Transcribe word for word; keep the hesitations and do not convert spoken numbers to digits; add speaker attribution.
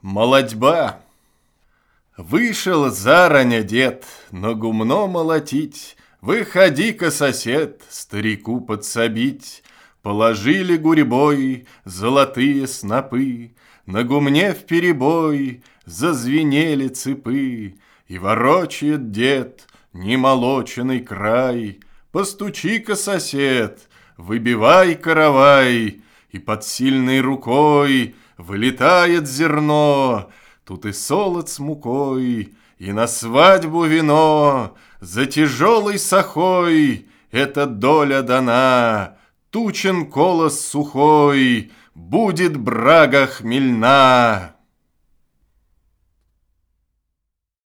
Speaker 1: Молодьба. Вышел зараня дед на гумно молотить. Выходи-ка, сосед, старику подсобить. Положили гурьбой золотые снопы, на гумне вперебой зазвенели цепы. И ворочает дед немолоченный край. Постучи-ка, сосед, выбивай каравай. И под сильной рукой вылетает зерно. Тут и солод с мукой, и на свадьбу вино. За тяжелой сахой эта доля дана. Тучен колос сухой, будет брага хмельна.